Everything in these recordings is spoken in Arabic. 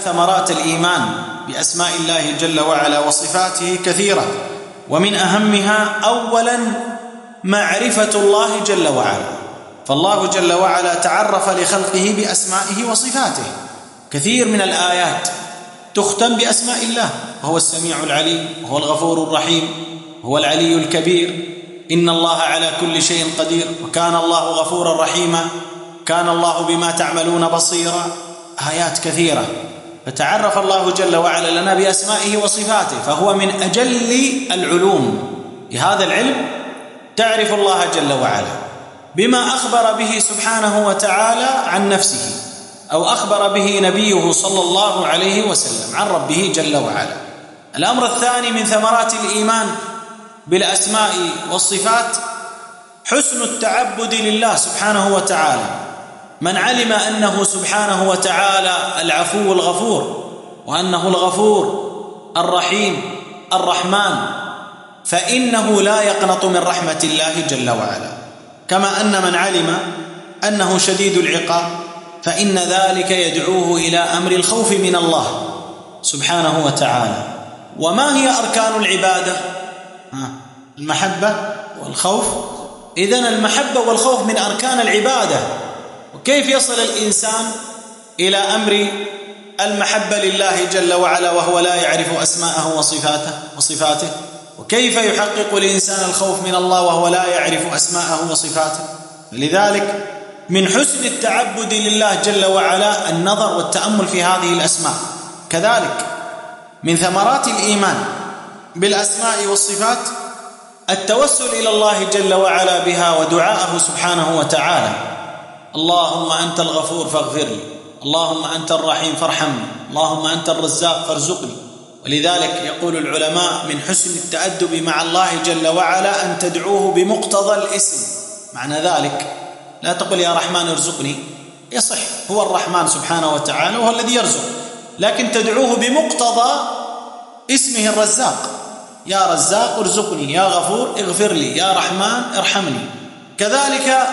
ثمرات الإيمان بأسماء الله جل وعلا وصفاته كثيرة، ومن أهمها أولا معرفة الله جل وعلا. فالله جل وعلا تعرف لخلقه بأسمائه وصفاته، كثير من الآيات تختم بأسماء الله، وهو السميع العليم، وهو الغفور الرحيم، وهو العلي الكبير، إن الله على كل شيء قدير، وكان الله غفورا رحيما، كان الله بما تعملون بصيرا. آيات كثيرة. فتعرف الله جل وعلا لنا بأسمائه وصفاته، فهو من أجل العلوم. بهذا العلم تعرف الله جل وعلا بما أخبر به سبحانه وتعالى عن نفسه، أو أخبر به نبيه صلى الله عليه وسلم عن ربه جل وعلا. الأمر الثاني من ثمرات الإيمان بالأسماء والصفات حسن التعبد لله سبحانه وتعالى. من علم أنه سبحانه وتعالى العفو الغفور، وأنه الغفور الرحيم الرحمن، فإنه لا يقنط من رحمة الله جل وعلا. كما أن من علم أنه شديد العقاب، فإن ذلك يدعوه إلى أمر الخوف من الله سبحانه وتعالى. وما هي أركان العبادة؟ المحبة والخوف. إذن المحبة والخوف من أركان العبادة. وكيف يصل الإنسان إلى أمر المحبة لله جل وعلا وهو لا يعرف أسماءه وصفاته؟ وكيف يحقق الإنسان الخوف من الله وهو لا يعرف أسماءه وصفاته؟ لذلك من حسن التعبد لله جل وعلا النظر والتأمل في هذه الأسماء. كذلك من ثمرات الإيمان بالأسماء والصفات التوسل إلى الله جل وعلا بها ودعاءه سبحانه وتعالى. اللهم أنت الغفور فاغفر لي، اللهم أنت الرحيم فارحمني، اللهم أنت الرزاق فارزقني. ولذلك يقول العلماء من حسن التأدب مع الله جل وعلا أن تدعوه بمقتضى الاسم. معنى ذلك لا تقل يا رحمن ارزقني، يصح، هو الرحمن سبحانه وتعالى وهو الذي يرزق، لكن تدعوه بمقتضى اسمه الرزاق، يا رزاق ارزقني، يا غفور اغفر لي، يا رحمن ارحمني. كذلك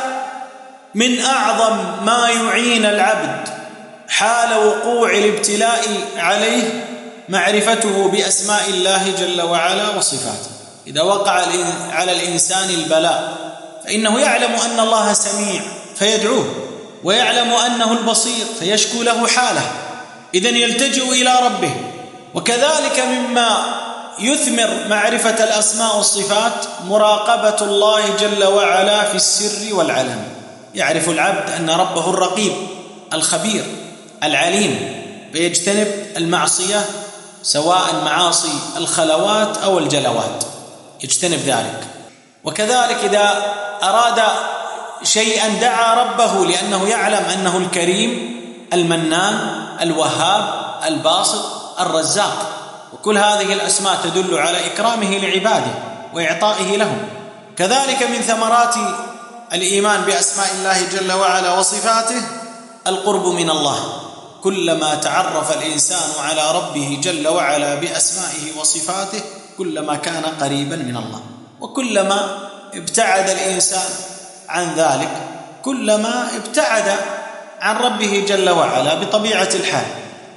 من أعظم ما يعين العبد حال وقوع الابتلاء عليه معرفته بأسماء الله جل وعلا وصفاته. إذا وقع على الإنسان البلاء فإنه يعلم أن الله سميع فيدعوه، ويعلم أنه البصير فيشكو له حاله، إذن يلتجئ إلى ربه. وكذلك مما يثمر معرفة الأسماء والصفات مراقبة الله جل وعلا في السر والعلن. يعرف العبد أن ربه الرقيب الخبير العليم، فيجتنب المعصية سواء معاصي الخلوات أو الجلوات، يجتنب ذلك. وكذلك إذا أراد شيئا دعا ربه لأنه يعلم أنه الكريم المنان الوهاب الباسط الرزاق، وكل هذه الأسماء تدل على إكرامه لعباده وإعطائه لهم. كذلك من ثمرات الإيمان بأسماء الله جل وعلا وصفاته القرب من الله. كلما تعرف الإنسان على ربه جل وعلا بأسمائه وصفاته كلما كان قريبا من الله، وكلما ابتعد الإنسان عن ذلك كلما ابتعد عن ربه جل وعلا بطبيعة الحال.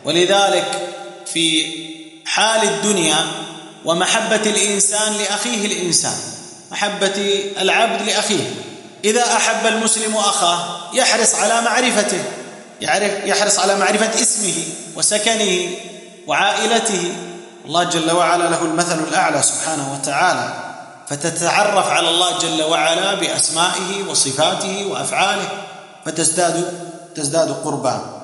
ولذلك في حال الدنيا ومحبة الإنسان لأخيه الإنسان، محبة العبد لأخيه، إذا أحب المسلم أخاه يحرص على معرفته، يحرص على معرفة اسمه وسكنه وعائلته. الله جل وعلا له المثل الأعلى سبحانه وتعالى، فتتعرف على الله جل وعلا بأسمائه وصفاته وأفعاله فتزداد قربا.